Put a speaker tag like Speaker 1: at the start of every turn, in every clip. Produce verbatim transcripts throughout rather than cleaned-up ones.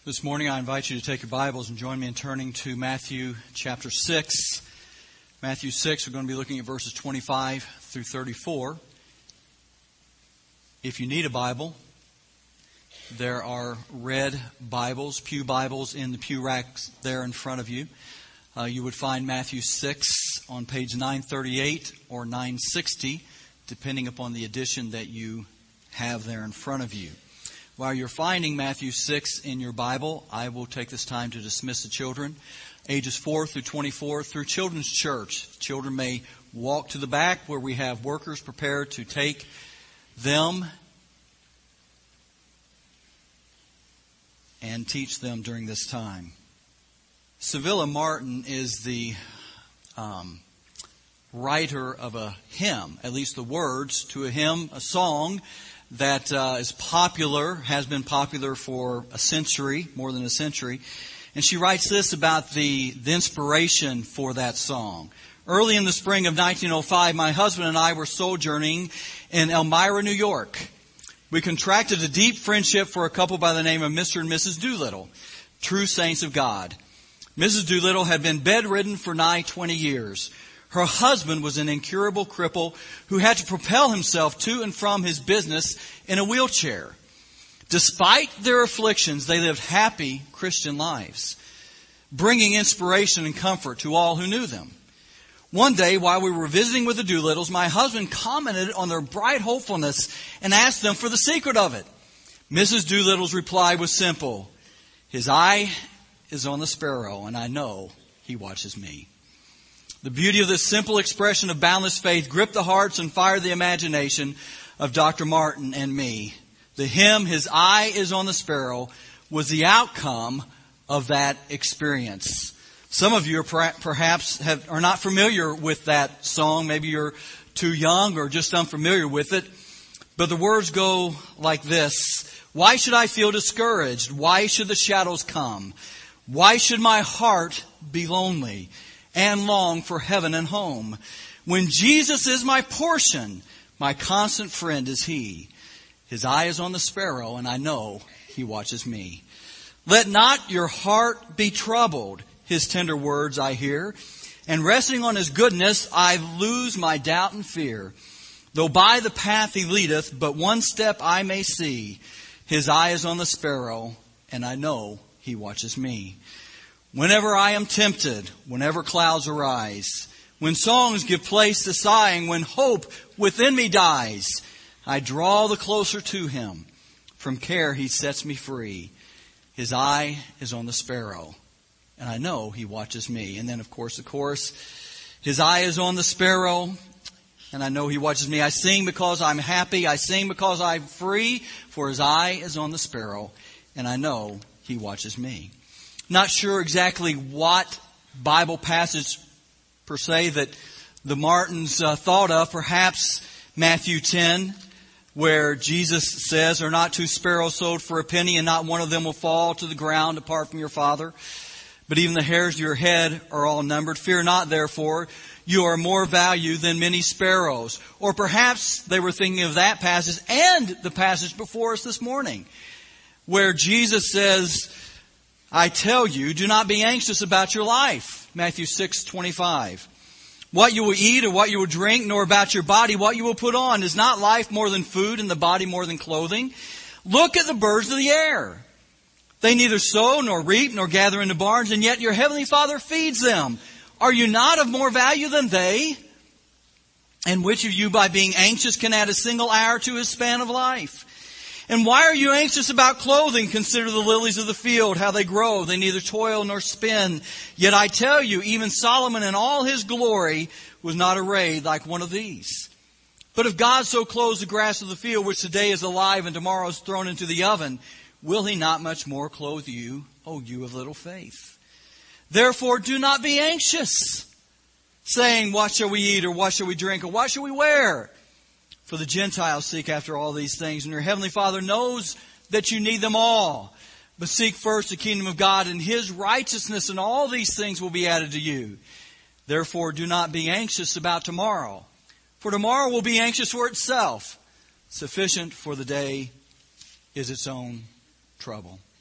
Speaker 1: This morning I invite you to take your Bibles and join me in turning to Matthew chapter six. Matthew six, we're going to be looking at verses twenty-five through thirty-four. If you need a Bible, there are red Bibles, pew Bibles in the pew racks there in front of you. Uh, you would find Matthew six on page nine thirty-eight or nine sixty, depending upon the edition that you have there in front of you. While you're finding Matthew six in your Bible, I will take this time to dismiss the children, ages four through twenty-four, through Children's Church. Children may walk to the back where we have workers prepared to take them and teach them during this time. Sevilla Martin is the um, writer of a hymn, at least the words to a hymn, a song that uh, is popular, has been popular for a century, more than a century. And she writes this about the, the inspiration for that song. Early in the spring of nineteen oh five, my husband and I were sojourning in Elmira, New York. We contracted a deep friendship for a couple by the name of Mister and Missus Doolittle, true saints of God. Missus Doolittle had been bedridden for nigh twenty years. Her husband was an incurable cripple who had to propel himself to and from his business in a wheelchair. Despite their afflictions, they lived happy Christian lives, bringing inspiration and comfort to all who knew them. One day, while we were visiting with the Doolittles, my husband commented on their bright hopefulness and asked them for the secret of it. Missus Doolittle's reply was simple. His eye is on the sparrow, and I know he watches me. The beauty of this simple expression of boundless faith gripped the hearts and fired the imagination of Doctor Martin and me. The hymn, His Eye is on the Sparrow, was the outcome of that experience. Some of you are perhaps have, are not familiar with that song. Maybe you're too young or just unfamiliar with it. But the words go like this. Why should I feel discouraged? Why should the shadows come? Why should my heart be lonely and long for heaven and home? When Jesus is my portion, my constant friend is He. His eye is on the sparrow, and I know He watches me. Let not your heart be troubled, His tender words I hear, and resting on His goodness, I lose my doubt and fear. Though by the path He leadeth, but one step I may see, His eye is on the sparrow, and I know He watches me. Whenever I am tempted, whenever clouds arise, when songs give place to sighing, when hope within me dies, I draw the closer to Him. From care He sets me free. His eye is on the sparrow, and I know He watches me. And then, of course, the chorus, His eye is on the sparrow, and I know He watches me. I sing because I'm happy. I sing because I'm free, for His eye is on the sparrow, and I know He watches me. Not sure exactly what Bible passage per se that the Martins uh, thought of. Perhaps Matthew ten, where Jesus says, are not two sparrows sold for a penny, and not one of them will fall to the ground apart from your Father? But even the hairs of your head are all numbered. Fear not, therefore, you are more value than many sparrows. Or perhaps they were thinking of that passage and the passage before us this morning, where Jesus says, I tell you, do not be anxious about your life. Matthew six twenty-five. What you will eat or what you will drink, nor about your body what you will put on. Is not life more than food and the body more than clothing? Look at the birds of the air. They neither sow nor reap nor gather into barns, and yet your heavenly Father feeds them. Are you not of more value than they? And which of you by being anxious can add a single hour to his span of life? And why are you anxious about clothing? Consider the lilies of the field, how they grow. They neither toil nor spin. Yet I tell you, even Solomon in all his glory was not arrayed like one of these. But if God so clothes the grass of the field, which today is alive and tomorrow is thrown into the oven, will He not much more clothe you, O you of little faith? Therefore do not be anxious, saying, what shall we eat, or what shall we drink, or what shall we wear? For the Gentiles seek after all these things, and your heavenly Father knows that you need them all. But seek first the kingdom of God and His righteousness, and all these things will be added to you. Therefore do not be anxious about tomorrow, for tomorrow will be anxious for itself. Sufficient for the day is its own trouble.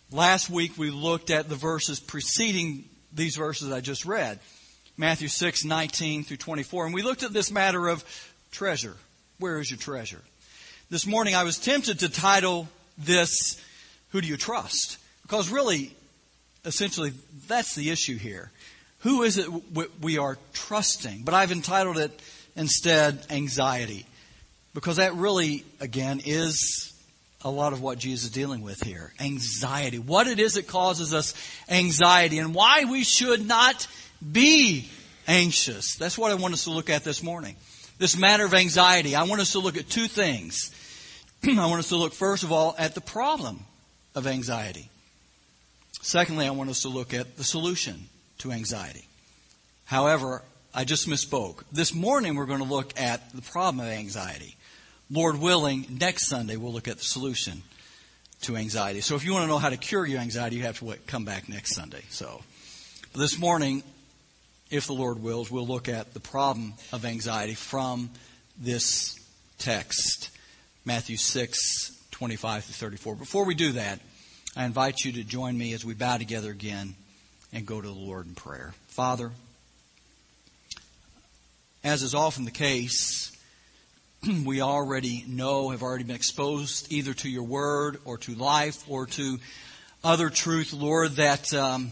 Speaker 1: Last week we looked at the verses preceding these verses I just read. Matthew six, nineteen through twenty-four. And we looked at this matter of treasure. Where is your treasure? This morning I was tempted to title this, Who Do You Trust? Because really, essentially, that's the issue here. Who is it we are trusting? But I've entitled it instead, Anxiety. Because that really, again, is a lot of what Jesus is dealing with here. Anxiety. What it is that causes us anxiety and why we should not be anxious. That's what I want us to look at this morning. This matter of anxiety. I want us to look at two things. I want us to look, first of all, at the problem of anxiety. Secondly, I want us to look at the solution to anxiety. However, I just misspoke. This morning we're going to look at the problem of anxiety. Lord willing, next Sunday we'll look at the solution to anxiety. So if you want to know how to cure your anxiety, you have to wait, come back next Sunday. So this morning, if the Lord wills, we'll look at the problem of anxiety from this text, Matthew six, twenty-five through thirty-four. Before we do that, I invite you to join me as we bow together again and go to the Lord in prayer. Father, as is often the case, we already know, have already been exposed either to your word or to life or to other truth, Lord, that um,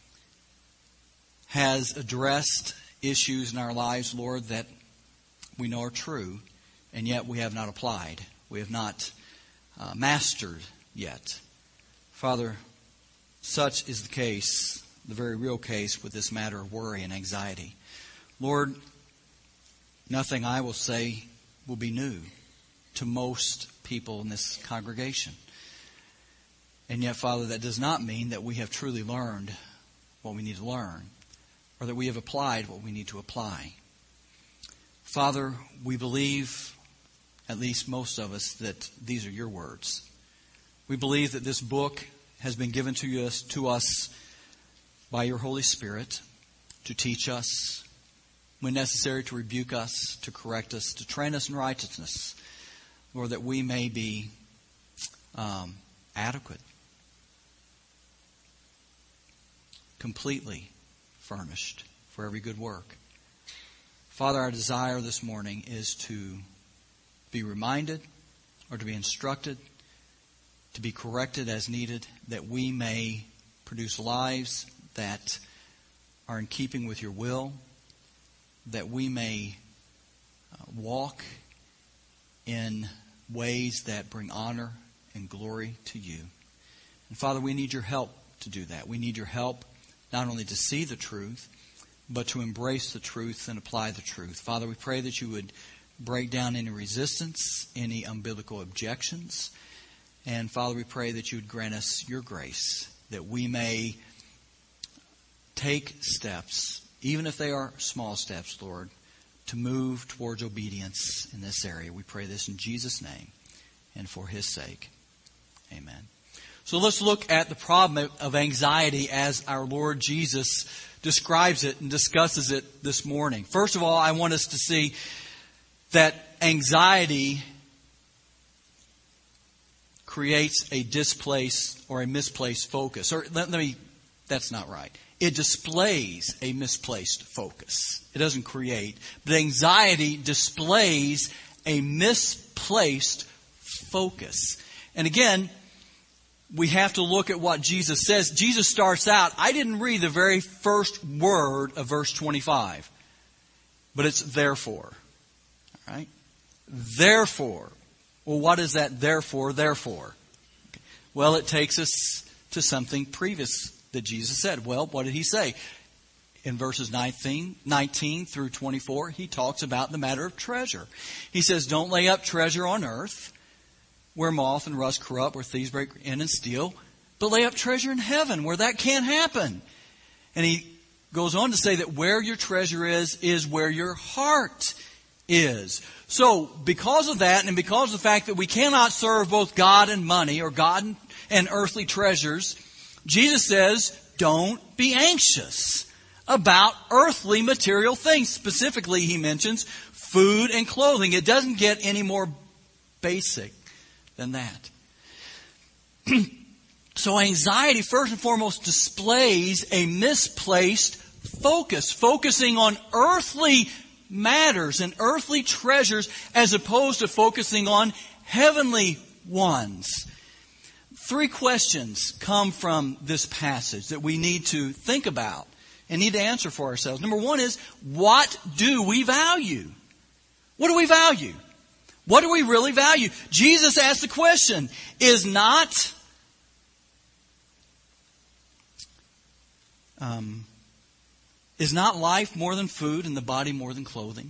Speaker 1: has addressed issues in our lives, Lord, that we know are true, and yet we have not applied. We have not uh, mastered yet. Father, such is the case, the very real case with this matter of worry and anxiety. Lord, nothing I will say will be new to most people in this congregation. And yet, Father, that does not mean that we have truly learned what we need to learn or that we have applied what we need to apply. Father, we believe, at least most of us, that these are your words. We believe that this book has been given to us, to us by your Holy Spirit to teach us, when necessary, to rebuke us, to correct us, to train us in righteousness, Lord, that we may be um, adequate, completely furnished for every good work. Father, our desire this morning is to be reminded or to be instructed, to be corrected as needed, that we may produce lives that are in keeping with your will, that we may uh, walk in ways that bring honor and glory to you. And Father, we need your help to do that. We need your help not only to see the truth, but to embrace the truth and apply the truth. Father, we pray that you would break down any resistance, any unbiblical objections. And Father, we pray that you would grant us your grace, that we may take steps, even if they are small steps, Lord, to move towards obedience in this area. We pray this in Jesus' name and for his sake. Amen. So let's look at the problem of anxiety as our Lord Jesus describes it and discusses it this morning. First of all, I want us to see that anxiety creates a displaced or a misplaced focus. Or let, let me, that's not right. It displays a misplaced focus. It doesn't create. But anxiety displays a misplaced focus. And again, we have to look at what Jesus says. Jesus starts out, I didn't read the very first word of verse twenty-five. But it's therefore. All right? Therefore. Well, what is that therefore, therefore? Okay. Well, it takes us to something previous that Jesus said. Well, what did he say? In verses nineteen, nineteen through twenty-four, he talks about the matter of treasure. He says, don't lay up treasure on earth, where moth and rust corrupt, where thieves break in and steal, but lay up treasure in heaven, where that can't happen. And he goes on to say that where your treasure is, is where your heart is. So, because of that, and because of the fact that we cannot serve both God and money, or God and, and earthly treasures, Jesus says, don't be anxious about earthly material things. Specifically, he mentions food and clothing. It doesn't get any more basic than that. So anxiety, first and foremost, displays a misplaced focus, focusing on earthly matters and earthly treasures as opposed to focusing on heavenly ones. Three questions come from this passage that we need to think about and need to answer for ourselves. Number one is, what do we value? What do we value? What do we really value? Jesus asked the question, is not, um, is not life more than food and the body more than clothing?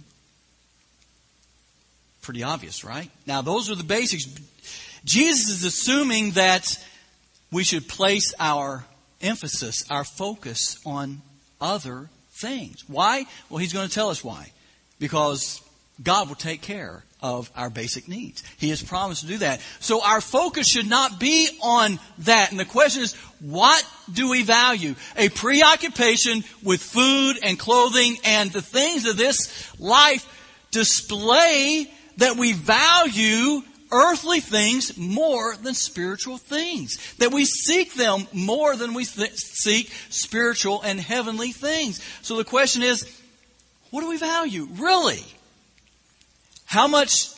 Speaker 1: Pretty obvious, right? Now, those are the basics. Jesus is assuming that we should place our emphasis, our focus on other things. Why? Well, he's going to tell us why. Because God will take care of our basic needs. He has promised to do that. So our focus should not be on that. And the question is, what do we value? A preoccupation with food and clothing and the things of this life display that we value earthly things more than spiritual things. That we seek them more than we th- seek spiritual and heavenly things. So the question is, what do we value? Really? How much?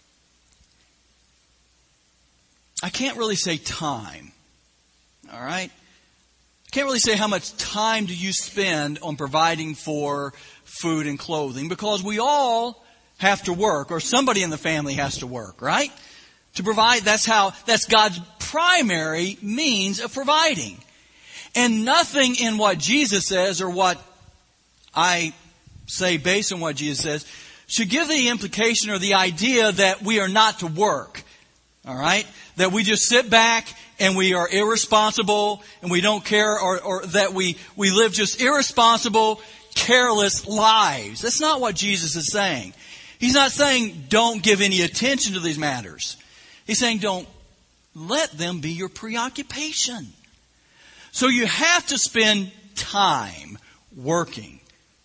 Speaker 1: I can't really say time. All right? I can't really say how much time do you spend on providing for food and clothing, because we all have to work, or somebody in the family has to work, right? To provide, that's how, that's God's primary means of providing. And nothing in what Jesus says, or what I say based on what Jesus says, should give the implication or the idea that we are not to work. All right? That we just sit back and we are irresponsible and we don't care, or, or that we, we live just irresponsible, careless lives. That's not what Jesus is saying. He's not saying don't give any attention to these matters. He's saying don't let them be your preoccupation. So you have to spend time working.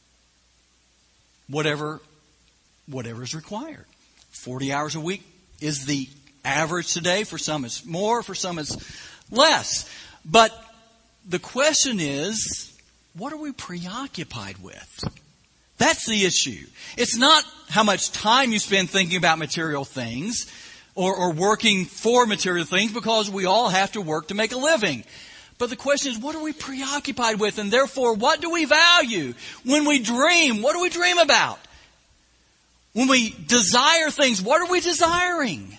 Speaker 1: Whatever, whatever is required. forty hours a week is the average today. For some it's more, for some it's less. But the question is, what are we preoccupied with? That's the issue. It's not how much time you spend thinking about material things or, or working for material things, because we all have to work to make a living. But the question is, what are we preoccupied with? And therefore, what do we value? When we dream, what do we dream about? When we desire things, what are we desiring?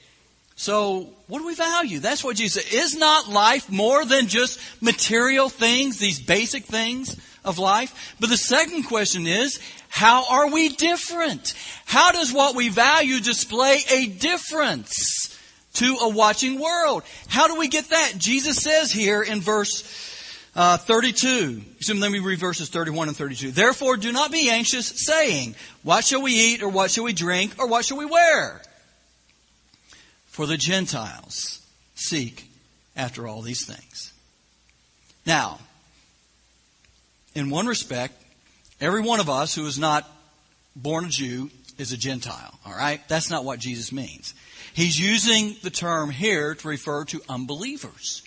Speaker 1: So, what do we value? That's what Jesus said. Is not life more than just material things, these basic things of life? But the second question is, how are we different? How does what we value display a difference to a watching world? How do we get that? Jesus says here in verse uh, thirty-two. So let me read verses thirty-one and thirty-two. Therefore, do not be anxious, saying, what shall we eat, or what shall we drink, or what shall we wear? For the Gentiles seek after all these things. Now, in one respect, every one of us who is not born a Jew is a Gentile. All right? That's not what Jesus means. He's using the term here to refer to unbelievers.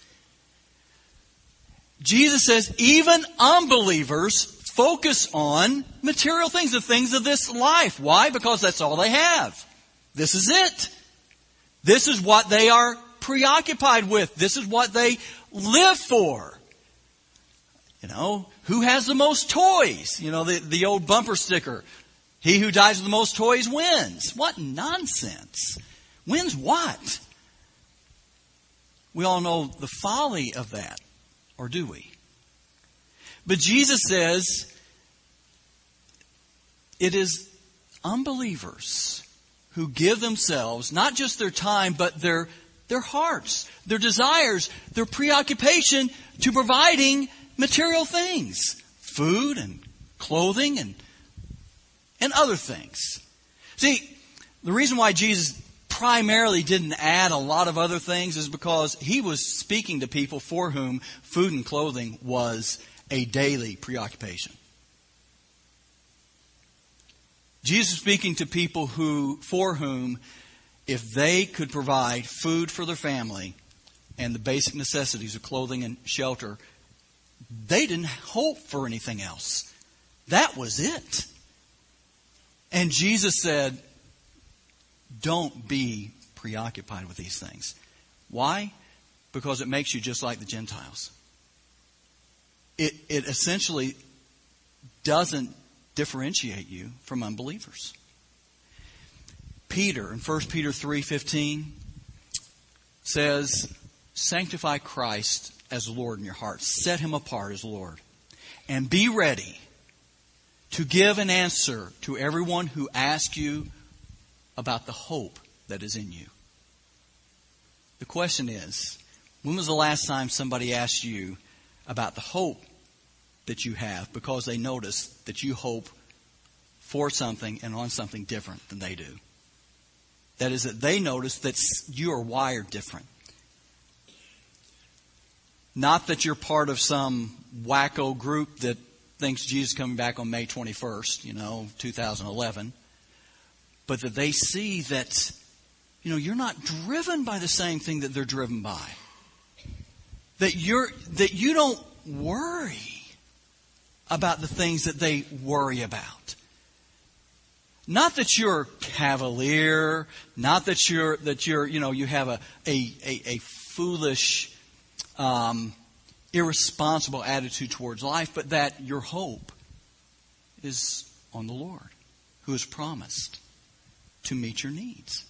Speaker 1: Jesus says even unbelievers focus on material things, the things of this life. Why? Because that's all they have. This is it. This is what they are preoccupied with. This is what they live for. You know, who has the most toys? You know, the, the old bumper sticker. He who dies with the most toys wins. What nonsense. Wins what? We all know the folly of that. Or do we? But Jesus says it is unbelievers who give themselves, not just their time, but their, their hearts, their desires, their preoccupation to providing material things. Food and clothing and, and other things. See, the reason why Jesus primarily didn't add a lot of other things is because he was speaking to people for whom food and clothing was a daily preoccupation. Jesus is speaking to people who, for whom, if they could provide food for their family, and the basic necessities of clothing and shelter, they didn't hope for anything else. That was it. And Jesus said, don't be preoccupied with these things. Why? Because it makes you just like the Gentiles. It, it essentially doesn't differentiate you from unbelievers. Peter in First Peter three fifteen says, sanctify Christ as Lord in your hearts. Set him apart as Lord. And be ready to give an answer to everyone who asks you about the hope that is in you. The question is, when was the last time somebody asked you about the hope that you have because they noticed that you hope for something and on something different than they do? That is, that they notice that you are wired different. Not that you're part of some wacko group that thinks Jesus is coming back on May twenty-first, you know, two thousand eleven. But that they see that, you know, you're not driven by the same thing that they're driven by. That you're, that you don't worry about the things that they worry about. Not that you're cavalier, not that you're, that you're, you know, you have a, a, a, a foolish, um, irresponsible attitude towards life, but that your hope is on the Lord, who has promised to meet your needs.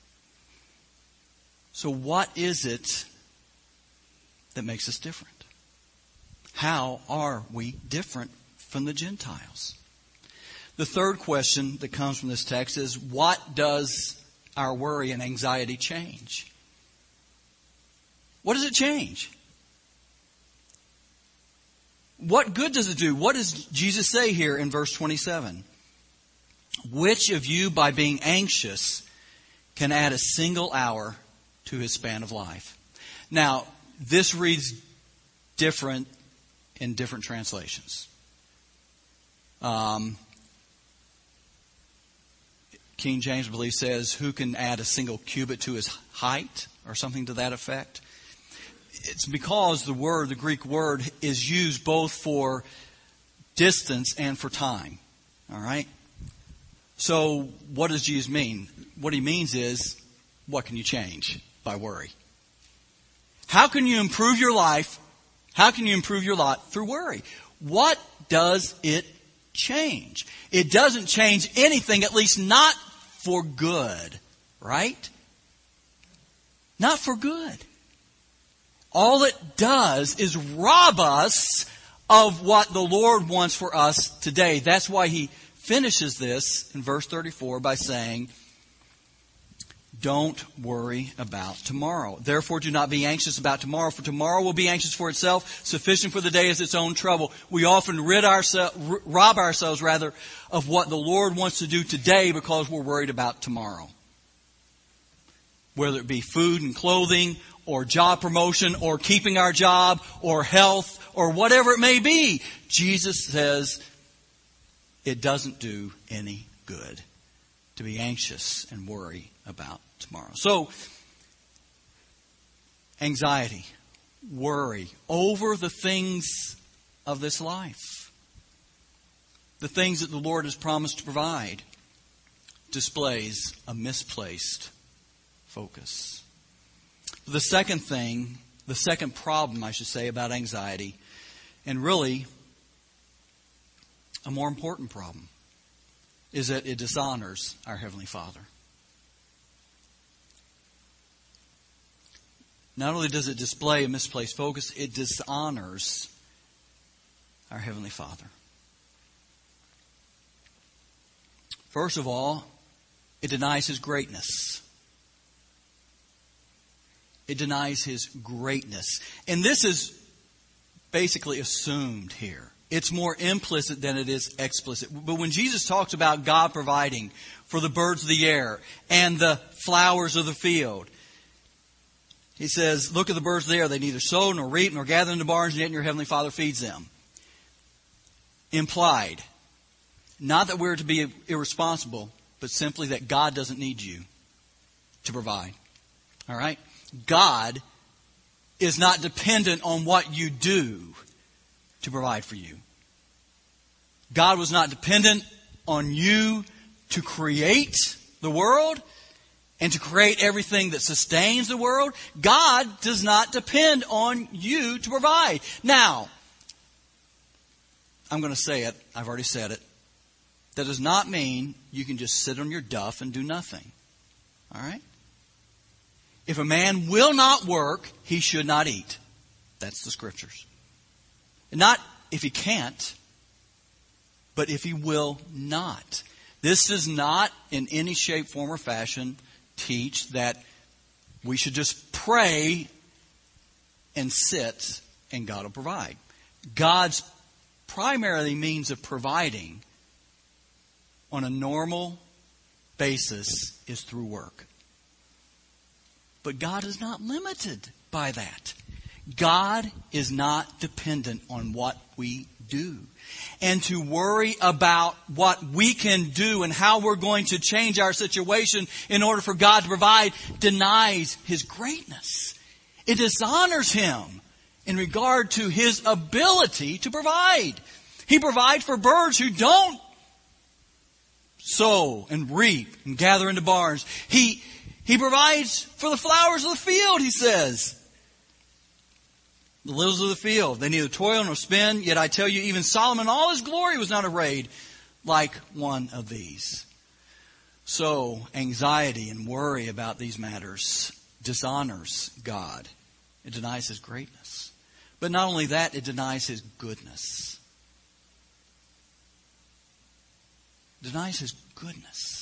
Speaker 1: So what is it that makes us different? How are we different from the Gentiles? The third question that comes from this text is, what does our worry and anxiety change? What does it change? What good does it do? What does Jesus say here in verse twenty-seven? Which of you, by being anxious, can add a single hour to his span of life? Now, this reads different in different translations. Um, King James, I believe, says, who can add a single cubit to his height, or something to that effect. It's because the word, the Greek word, is used both for distance and for time. All right? So what does Jesus mean? What he means is, what can you change by worry? How can you improve your life? How can you improve your lot through worry? What does it change? It doesn't change anything, at least not for good, right? Not for good. All it does is rob us of what the Lord wants for us today. That's why he finishes this in verse thirty-four by saying, don't worry about tomorrow. Therefore, do not be anxious about tomorrow, for tomorrow will be anxious for itself. Sufficient for the day is its own trouble. We often rid ourselves, rob ourselves rather, of what the Lord wants to do today because we're worried about tomorrow. Whether it be food and clothing, or job promotion, or keeping our job, or health, or whatever it may be. Jesus says it doesn't do any good to be anxious and worry about tomorrow. So, anxiety, worry over the things of this life, the things that the Lord has promised to provide, displays a misplaced focus. The second thing, the second problem, I should say, about anxiety, and really a more important problem, is that it dishonors our Heavenly Father. Not only does it display a misplaced focus, it dishonors our Heavenly Father. First of all, it denies His greatness. It denies His greatness. And this is basically assumed here. It's more implicit than it is explicit. But when Jesus talks about God providing for the birds of the air and the flowers of the field, He says, look at the birds of the air. They neither sow nor reap nor gather into barns, and yet your Heavenly Father feeds them. Implied. Not that we're to be irresponsible, but simply that God doesn't need you to provide. All right? God is not dependent on what you do to provide for you. God was not dependent on you to create the world and to create everything that sustains the world. God does not depend on you to provide. Now, I'm going to say it. I've already said it. That does not mean you can just sit on your duff and do nothing. All right? If a man will not work, he should not eat. That's the scriptures. Not if he can't, but if he will not. This does not in any shape, form, or fashion teach that we should just pray and sit and God will provide. God's primarily means of providing on a normal basis is through work. But God is not limited by that. God is not dependent on what we do. And to worry about what we can do and how we're going to change our situation in order for God to provide denies His greatness. It dishonors Him in regard to His ability to provide. He provides for birds who don't sow and reap and gather into barns. He, he provides for the flowers of the field, He says. The lilies of the field, they neither toil nor spin, yet I tell you, even Solomon, all his glory was not arrayed like one of these. So, anxiety and worry about these matters dishonors God. It denies His greatness. But not only that, it denies His goodness. It denies His goodness.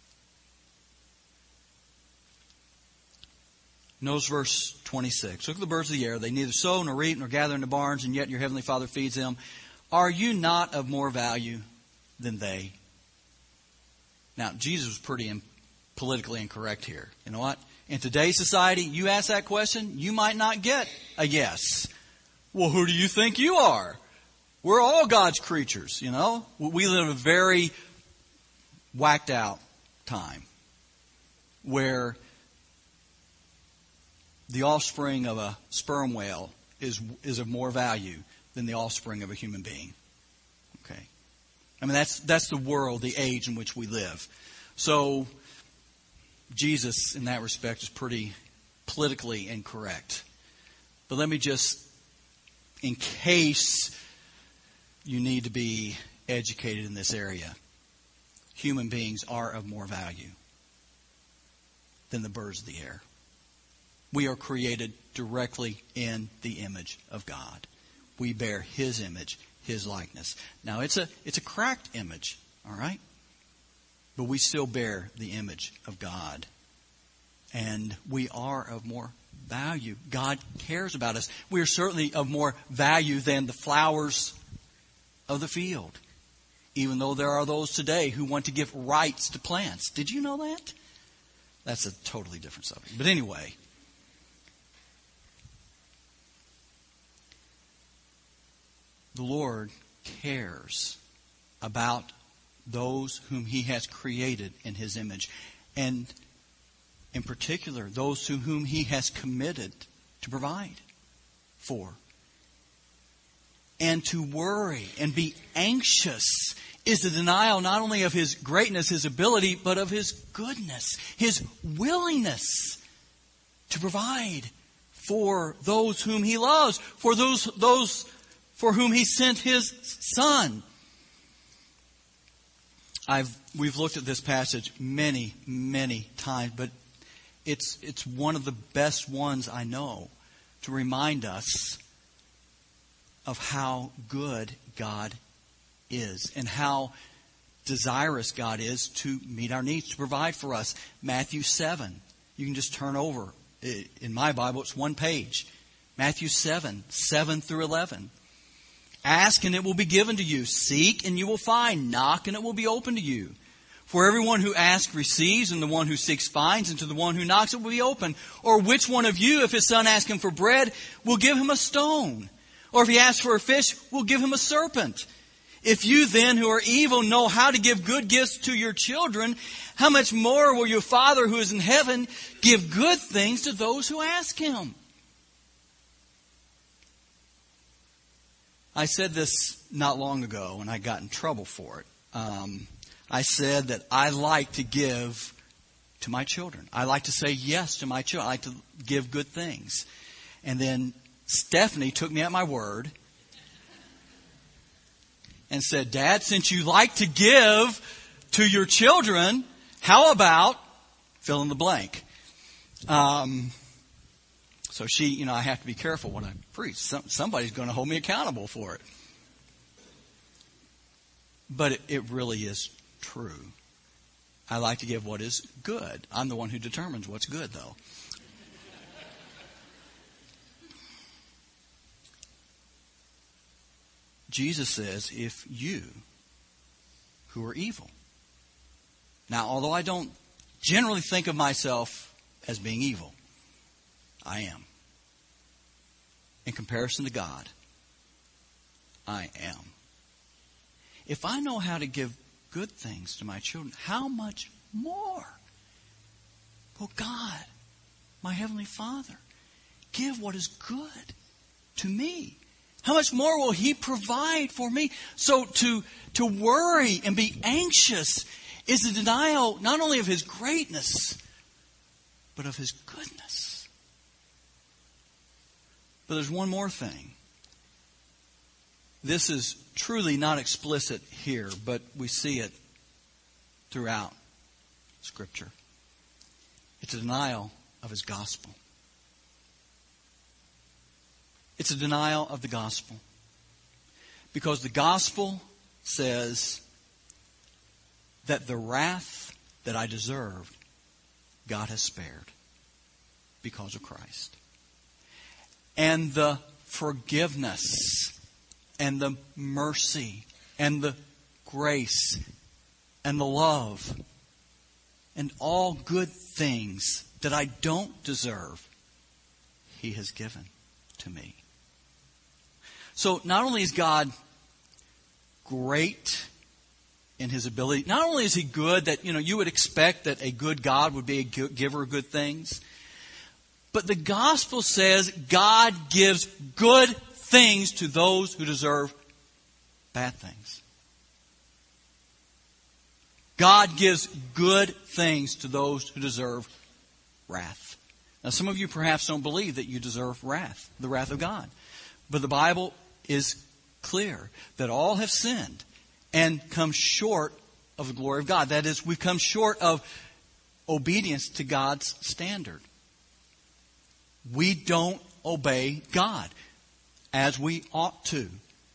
Speaker 1: Notice verse twenty-six. Look at the birds of the air. They neither sow nor reap nor gather into barns, and yet your heavenly Father feeds them. Are you not of more value than they? Now, Jesus was pretty in, politically incorrect here. You know what? In today's society, you ask that question, you might not get a yes. Well, who do you think you are? We're all God's creatures, you know. We live in a very whacked out time where the offspring of a sperm whale is is of more value than the offspring of a human being. Okay. I mean, that's that's the world, the age in which we live. So, Jesus, in that respect, is pretty politically incorrect. But let me just, in case you need to be educated in this area, human beings are of more value than the birds of the air. We are created directly in the image of God. We bear His image, His likeness. Now, it's a it's a cracked image, all right? But we still bear the image of God. And we are of more value. God cares about us. We are certainly of more value than the flowers of the field. Even though there are those today who want to give rights to plants. Did you know that? That's a totally different subject. But anyway, the Lord cares about those whom He has created in His image. And in particular, those to whom He has committed to provide for. And to worry and be anxious is the denial not only of His greatness, His ability, but of His goodness, His willingness to provide for those whom He loves, for those those for whom He sent His Son. I've we've looked at this passage many, many times, but it's it's one of the best ones I know to remind us of how good God is and how desirous God is to meet our needs, to provide for us. Matthew seven. You can just turn over. In my Bible, it's one page. Matthew seven, seven through eleven. Ask and it will be given to you. Seek and you will find. Knock and it will be open to you. For everyone who asks receives, and the one who seeks finds, and to the one who knocks it will be open. Or which one of you, if his son asks him for bread, will give him a stone? Or if he asks for a fish, will give him a serpent? If you then, who are evil, know how to give good gifts to your children, how much more will your Father who is in heaven give good things to those who ask Him? I said this not long ago, and I got in trouble for it. Um, I said that I like to give to my children. I like to say yes to my children. I like to give good things. And then Stephanie took me at my word and said, Dad, since you like to give to your children, how about fill in the blank? Um, so she, you know, I have to be careful when I preach. Some, somebody's going to hold me accountable for it. But it, it really is true. I like to give what is good. I'm the one who determines what's good, though. Jesus says, if you, who are evil. Now, although I don't generally think of myself as being evil, I am. In comparison to God, I am. If I know how to give good things to my children, how much more will God, my Heavenly Father, give what is good to me? How much more will He provide for me? So to, to worry and be anxious is a denial not only of His greatness, but of His goodness. But there's one more thing. This is truly not explicit here, but we see it throughout Scripture. It's a denial of His gospel. It's a denial of the gospel. Because the gospel says that the wrath that I deserved, God has spared because of Christ. And the forgiveness and the mercy and the grace and the love and all good things that I don't deserve, He has given to me. So not only is God great in His ability, not only is He good that, you know, you would expect that a good God would be a giver of good things, but the gospel says God gives good things to those who deserve bad things. God gives good things to those who deserve wrath. Now, some of you perhaps don't believe that you deserve wrath, the wrath of God. But the Bible is clear that all have sinned and come short of the glory of God. That is, we've come short of obedience to God's standard. We don't obey God as we ought to.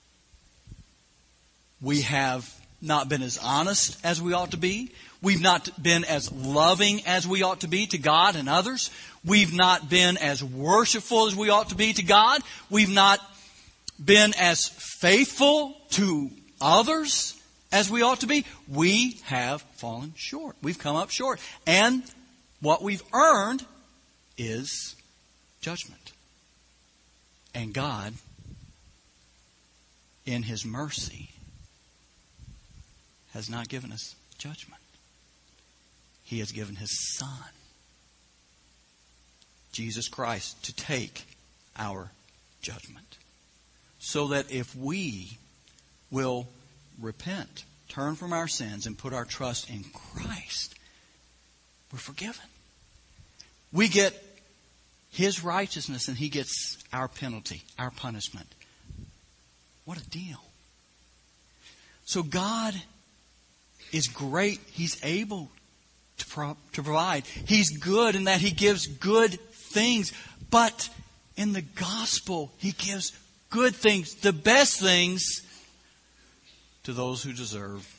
Speaker 1: We have not been as honest as we ought to be. We've not been as loving as we ought to be to God and others. We've not been as worshipful as we ought to be to God. We've not been as faithful to others as we ought to be. We have fallen short. We've come up short. And what we've earned is judgment. And God, in His mercy, has not given us judgment. He has given His Son, Jesus Christ, to take our judgment. So that if we will repent, turn from our sins, and put our trust in Christ, we're forgiven. We get His righteousness and He gets our penalty, our punishment. What a deal. So God is great. He's able to, pro- to provide. He's good in that He gives good things. But in the gospel, He gives good things, the best things, to those who deserve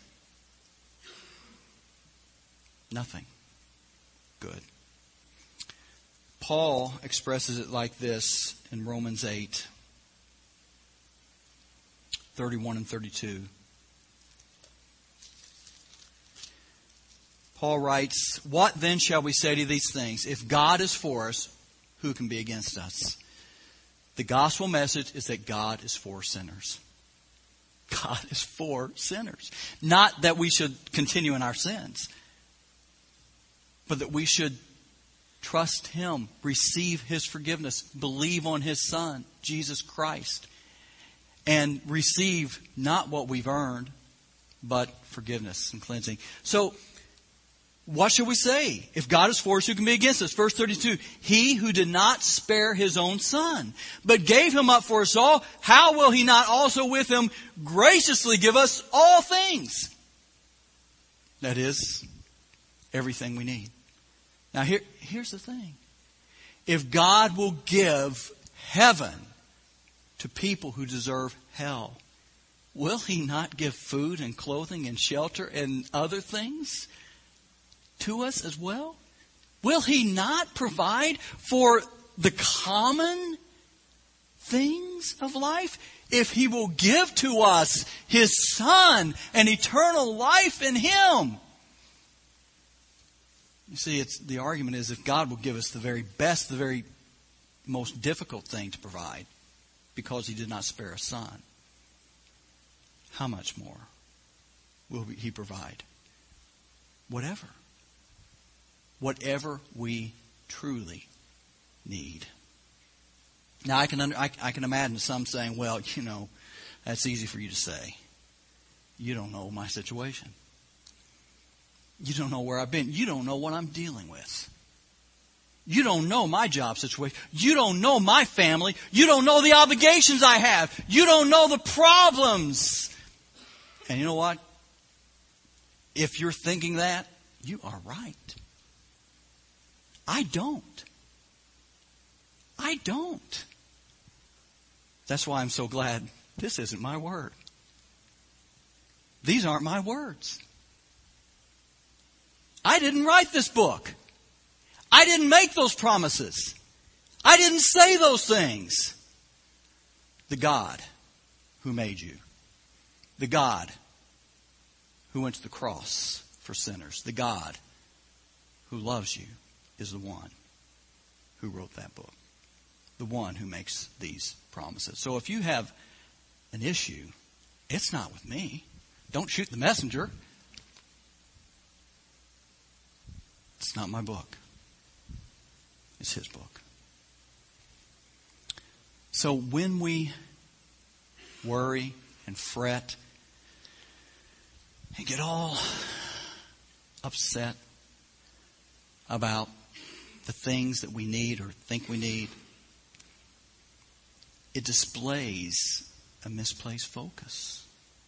Speaker 1: nothing good. Paul expresses it like this in Romans eight, thirty-one and thirty-two. Paul writes, "What then shall we say to these things? If God is for us, who can be against us?" The gospel message is that God is for sinners. God is for sinners. Not that we should continue in our sins, but that we should trust Him, receive His forgiveness, believe on His Son, Jesus Christ. and receive not what we've earned, but forgiveness and cleansing. So, what shall we say? If God is for us, who can be against us? Verse thirty-two, He who did not spare His own Son, but gave Him up for us all, how will He not also with Him graciously give us all things? That is, everything we need. Now here, here's the thing. If God will give heaven to people who deserve hell, will He not give food and clothing and shelter and other things to us as well? Will He not provide for the common things of life? If He will give to us His Son and eternal life in Him. You see, it's the argument is if God will give us the very best, the very most difficult thing to provide, because He did not spare a Son, how much more will He provide? Whatever. Whatever we truly need. Now I can under, I, I can imagine some saying, well, you know, that's easy for you to say. You don't know my situation. You don't know where I've been. You don't know what I'm dealing with. You don't know my job situation. You don't know my family. You don't know the obligations I have. You don't know the problems. And you know what? If you're thinking that, you are right. I don't. I don't. That's why I'm so glad this isn't my word. These aren't my words. I didn't write this book. I didn't make those promises. I didn't say those things. The God who made you. The God who went to the cross for sinners. The God who loves you is the one who wrote that book. The one who makes these promises. So if you have an issue, it's not with me. Don't shoot the messenger. It's not my book. It's His book. So when we worry and fret and get all upset about the things that we need or think we need, it displays a misplaced focus.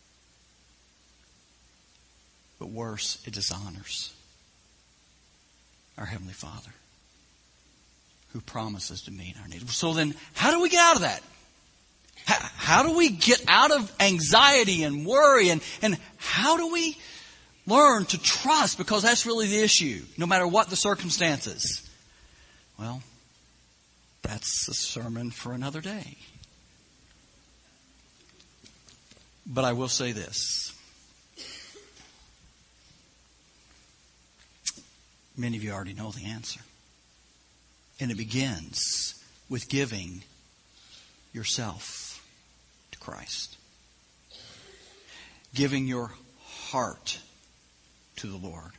Speaker 1: But worse, it dishonors our Heavenly Father who promises to meet our needs. So then, how do we get out of that? How, how do we get out of anxiety and worry? And, and how do we learn to trust? Because that's really the issue, no matter what the circumstances. Well, that's a sermon for another day. But I will say this. Many of you already know the answer. And it begins with giving yourself to Christ. Giving your heart to the Lord.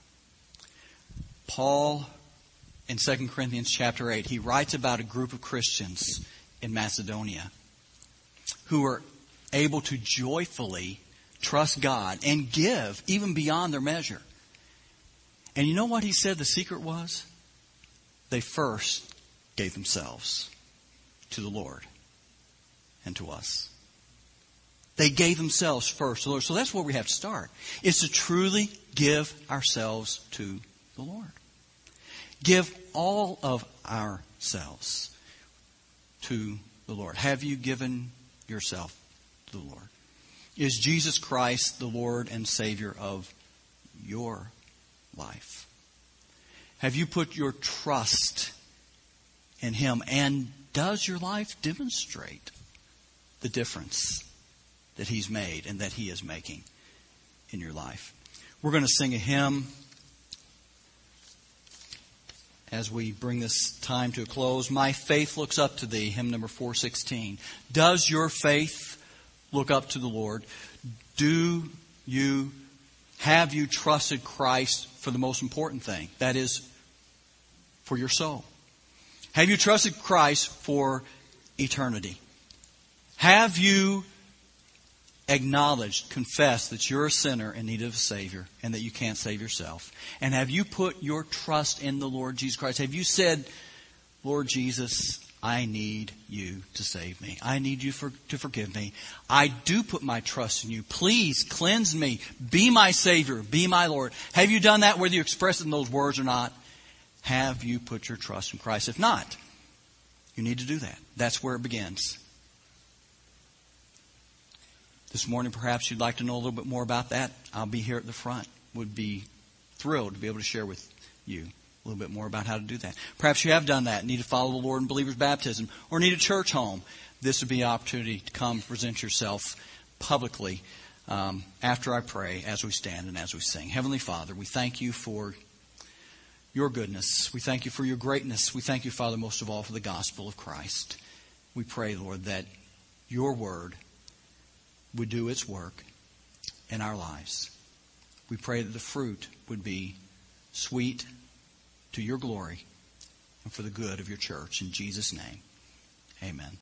Speaker 1: Paul, in Second Corinthians chapter eight, he writes about a group of Christians in Macedonia who were able to joyfully trust God and give even beyond their measure. And you know what he said the secret was? They first gave themselves to the Lord and to us. They gave themselves first to the Lord. So that's where we have to start. Is to truly give ourselves to the Lord. Give all of ourselves to the Lord. Have you given yourself to the Lord? Is Jesus Christ the Lord and Savior of your life? Have you put your trust in Him? And does your life demonstrate the difference that He's made and that He is making in your life? We're going to sing a hymn as we bring this time to a close. My faith looks up to Thee, hymn number four sixteen. Does your faith look up to the Lord? Do you, have you trusted Christ for the most important thing? That is, for your soul. Have you trusted Christ for eternity? Have you acknowledged, confessed that you're a sinner in need of a Savior and that you can't save yourself? And have you put your trust in the Lord Jesus Christ? Have you said, Lord Jesus, I need you to save me. I need you for, to forgive me. I do put my trust in you. Please cleanse me. Be my Savior. Be my Lord. Have you done that, whether you express it in those words or not? Have you put your trust in Christ? If not, you need to do that. That's where it begins. This morning, perhaps you'd like to know a little bit more about that. I'll be here at the front. Would be thrilled to be able to share with you a little bit more about how to do that. Perhaps you have done that, need to follow the Lord in believer's baptism, or need a church home. This would be an opportunity to come present yourself publicly um, after I pray, as we stand and as we sing. Heavenly Father, we thank you for your goodness. We thank you for your greatness. We thank you, Father, most of all for the gospel of Christ. We pray, Lord, that your word would do its work in our lives. We pray that the fruit would be sweet to your glory and for the good of your church. In Jesus' name, amen.